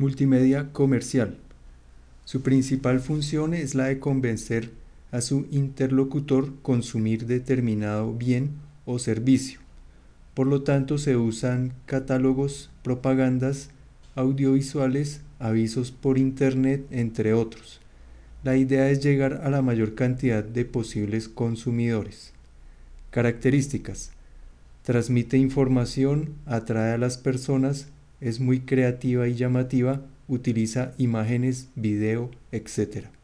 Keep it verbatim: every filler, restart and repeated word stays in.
Multimedia comercial. Su principal función es la de convencer a su interlocutor consumir determinado bien o servicio. Por lo tanto, se usan catálogos, propagandas, audiovisuales, avisos por internet, entre otros. La idea es llegar a la mayor cantidad de posibles consumidores. Características: transmite información, atrae a las personas, es muy creativa y llamativa, utiliza imágenes, video, etcétera.